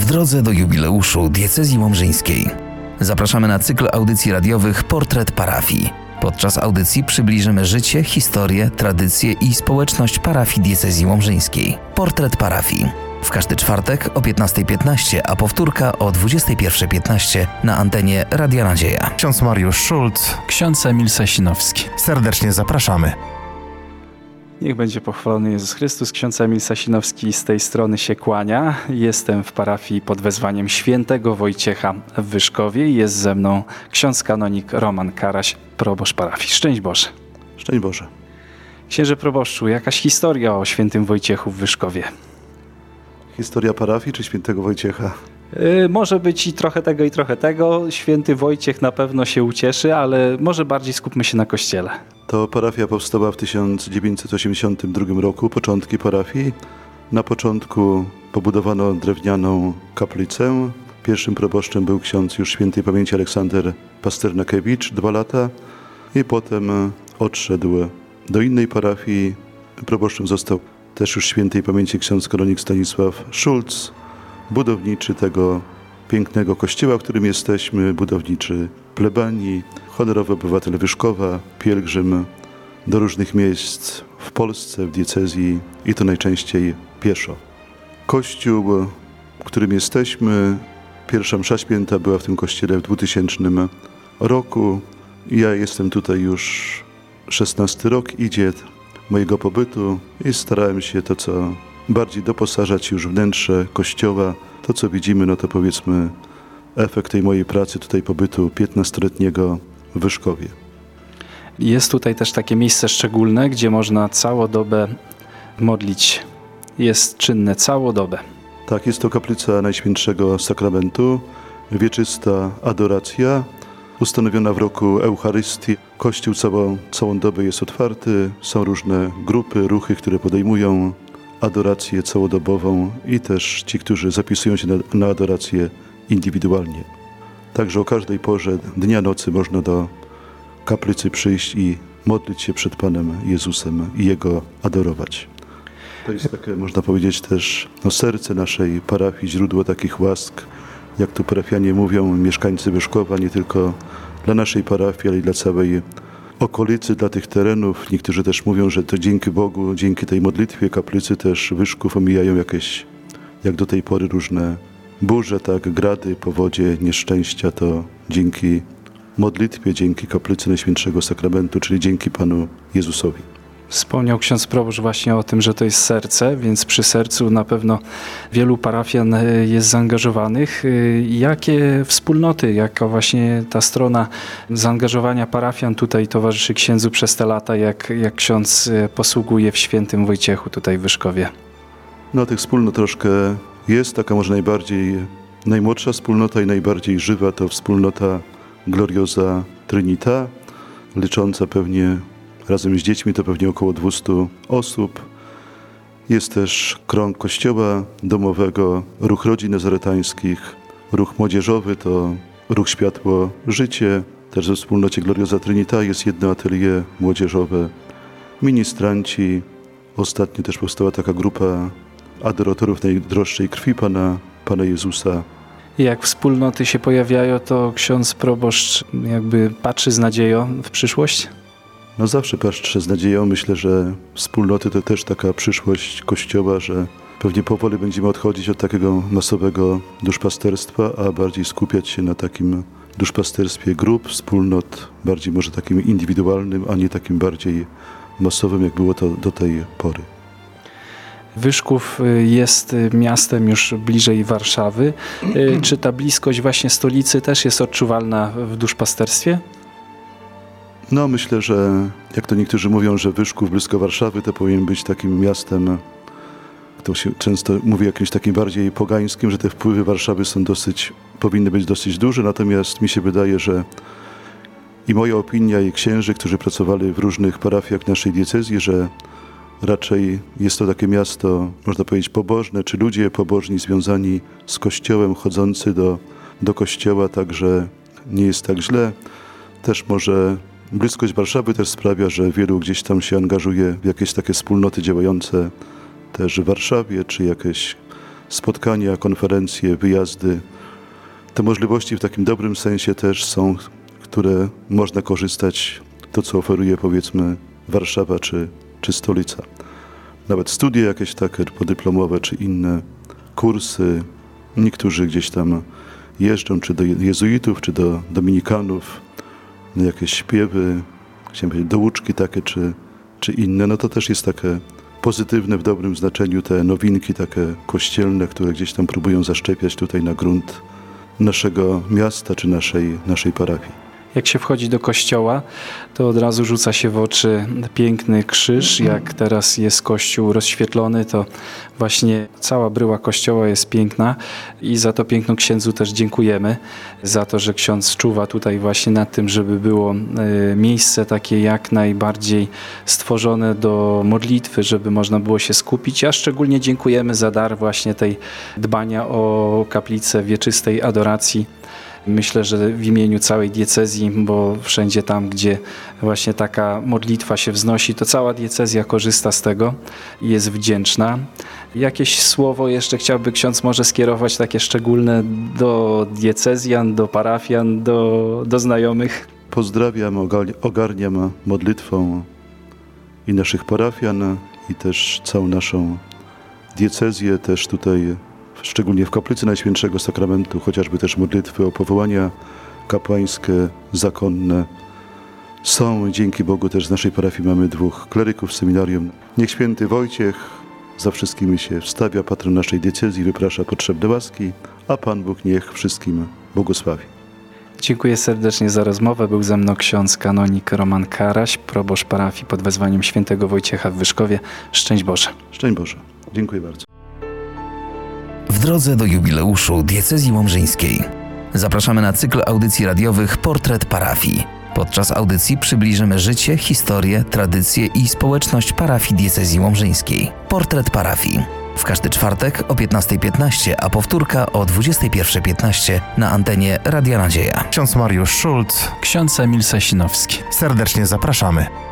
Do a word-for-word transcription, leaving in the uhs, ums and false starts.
drodze do jubileuszu diecezji łomżyńskiej. Zapraszamy na cykl audycji radiowych Portret Parafii. Podczas audycji przybliżymy życie, historię, tradycje i społeczność parafii diecezji łomżyńskiej. Portret Parafii. W każdy czwartek o piętnasta piętnaście, a powtórka o dwudziesta pierwsza piętnaście na antenie Radia Nadzieja. Ksiądz Mariusz Szulc, ksiądz Emil Sasinowski. Serdecznie zapraszamy. Niech będzie pochwalony Jezus Chrystus. Ksiądz Emil Sasinowski z tej strony się kłania. Jestem w parafii pod wezwaniem świętego Wojciecha w Wyszkowie i jest ze mną ksiądz kanonik Roman Karaś, proboszcz parafii. Szczęść Boże. Szczęść Boże. Księże proboszczu, jakaś historia o świętym Wojciechu w Wyszkowie? Historia parafii czy świętego Wojciecha? Yy, może być i trochę tego i trochę tego. Święty Wojciech na pewno się ucieszy, ale może bardziej skupmy się na kościele. To parafia powstała w tysiąc dziewięćset osiemdziesiątym drugim roku, początki parafii. Na początku pobudowano drewnianą kaplicę. Pierwszym proboszczem był ksiądz już świętej pamięci Aleksander Pasternakiewicz, dwa lata. I potem odszedł do innej parafii. Proboszczem został też już świętej pamięci ksiądz kanonik Stanisław Szulc, budowniczy tego pięknego kościoła, w którym jesteśmy, budowniczy plebanii, honorowy obywatel Wyszkowa, pielgrzym do różnych miejsc w Polsce, w diecezji i to najczęściej pieszo. Kościół, w którym jesteśmy, pierwsza msza święta była w tym kościele w dwutysięcznym roku. Ja jestem tutaj już szesnasty rok, idzie mojego pobytu i starałem się to, co bardziej doposażać już wnętrze kościoła. To, co widzimy, no to powiedzmy efekt tej mojej pracy, tutaj pobytu piętnastoletniego w Wyszkowie. Jest tutaj też takie miejsce szczególne, gdzie można całą dobę modlić. Jest czynne całą dobę. Tak, jest to kaplica Najświętszego Sakramentu, wieczysta adoracja, ustanowiona w roku Eucharystii. Kościół całą, całą dobę jest otwarty, są różne grupy, ruchy, które podejmują adorację całodobową i też ci, którzy zapisują się na, na adorację indywidualnie. Także o każdej porze dnia, nocy można do kaplicy przyjść i modlić się przed Panem Jezusem i Jego adorować. To jest takie, można powiedzieć, też no, serce naszej parafii, źródło takich łask, jak tu parafianie mówią, mieszkańcy Wyszkowa, nie tylko dla naszej parafii, ale i dla całej okolicy, dla tych terenów. Niektórzy też mówią, że to dzięki Bogu, dzięki tej modlitwie kaplicy też Wyszków omijają jakieś, jak do tej pory, różne burze, tak, grady, powodzie, nieszczęścia. To dzięki modlitwie, dzięki kaplicy Najświętszego Sakramentu, czyli dzięki Panu Jezusowi. Wspomniał ksiądz proboszcz właśnie o tym, że to jest serce, więc przy sercu na pewno wielu parafian jest zaangażowanych. Jakie wspólnoty, jaka właśnie ta strona zaangażowania parafian tutaj towarzyszy księdzu przez te lata, jak, jak ksiądz posługuje w świętym Wojciechu tutaj w Wyszkowie? No tych wspólnot troszkę jest, taka może najbardziej, najmłodsza wspólnota i najbardziej żywa to wspólnota Gloriosa Trinita, licząca pewnie razem z dziećmi to pewnie około dwieście osób. Jest też krąg kościoła domowego, ruch rodzin nazaretańskich, ruch młodzieżowy to ruch Światło Życie. Też we wspólnocie Gloriosa Trinita jest jedno atelier młodzieżowe. Ministranci. Ostatnio też powstała taka grupa adoratorów najdroższej krwi Pana, Pana Jezusa. Jak wspólnoty się pojawiają, to ksiądz proboszcz jakby patrzy z nadzieją w przyszłość? No zawsze patrzę z nadzieją. Myślę, że wspólnoty to też taka przyszłość Kościoła, że pewnie powoli będziemy odchodzić od takiego masowego duszpasterstwa, a bardziej skupiać się na takim duszpasterstwie grup, wspólnot, bardziej może takim indywidualnym, a nie takim bardziej masowym, jak było to do tej pory. Wyszków jest miastem już bliżej Warszawy. Czy ta bliskość właśnie stolicy też jest odczuwalna w duszpasterstwie? No myślę, że jak to niektórzy mówią, że Wyszków blisko Warszawy to powinien być takim miastem, to się często mówi jakimś takim bardziej pogańskim, że te wpływy Warszawy są dosyć, powinny być dosyć duże, natomiast mi się wydaje, że i moja opinia i księży, którzy pracowali w różnych parafiach naszej diecezji, że raczej jest to takie miasto, można powiedzieć, pobożne, czy ludzie pobożni związani z Kościołem, chodzący do, do Kościoła, także nie jest tak źle. Też może bliskość Warszawy też sprawia, że wielu gdzieś tam się angażuje w jakieś takie wspólnoty działające też w Warszawie, czy jakieś spotkania, konferencje, wyjazdy. Te możliwości w takim dobrym sensie też są, które można korzystać, to co oferuje powiedzmy Warszawa czy, czy stolica. Nawet studia jakieś takie podyplomowe czy inne kursy. Niektórzy gdzieś tam jeżdżą czy do jezuitów, czy do dominikanów, na jakieś śpiewy, chciałem powiedzieć douczki takie czy, czy inne. No to też jest takie pozytywne w dobrym znaczeniu, te nowinki takie kościelne, które gdzieś tam próbują zaszczepiać tutaj na grunt naszego miasta czy naszej, naszej parafii. Jak się wchodzi do kościoła, to od razu rzuca się w oczy piękny krzyż. Jak teraz jest kościół rozświetlony, to właśnie cała bryła kościoła jest piękna i za to piękno księdzu też dziękujemy. Za to, że ksiądz czuwa tutaj właśnie nad tym, żeby było miejsce takie jak najbardziej stworzone do modlitwy, żeby można było się skupić. A szczególnie dziękujemy za dar właśnie tej dbania o kaplicę wieczystej adoracji. Myślę, że w imieniu całej diecezji, bo wszędzie tam, gdzie właśnie taka modlitwa się wznosi, to cała diecezja korzysta z tego i jest wdzięczna. Jakieś słowo jeszcze chciałby ksiądz może skierować takie szczególne do diecezjan, do parafian, do, do znajomych? Pozdrawiam, ogarniam modlitwą i naszych parafian, i też całą naszą diecezję, też tutaj szczególnie w kaplicy Najświętszego Sakramentu, chociażby też modlitwy o powołania kapłańskie, zakonne. Są, dzięki Bogu, też z naszej parafii mamy dwóch kleryków w seminarium. Niech święty Wojciech za wszystkimi się wstawia, patron naszej diecezji, wyprasza potrzebne łaski, a Pan Bóg niech wszystkim błogosławi. Dziękuję serdecznie za rozmowę. Był ze mną ksiądz kanonik Roman Karaś, proboszcz parafii pod wezwaniem świętego Wojciecha w Wyszkowie. Szczęść Boże. Szczęść Boże. Dziękuję bardzo. W drodze do jubileuszu diecezji łomżyńskiej zapraszamy na cykl audycji radiowych Portret Parafii. Podczas audycji przybliżymy życie, historię, tradycje i społeczność parafii diecezji łomżyńskiej. Portret Parafii. W każdy czwartek o piętnasta piętnaście, a powtórka o dwudziesta pierwsza piętnaście na antenie Radia Nadzieja. Ksiądz Mariusz Szulc. Ksiądz Emil Sasinowski. Serdecznie zapraszamy.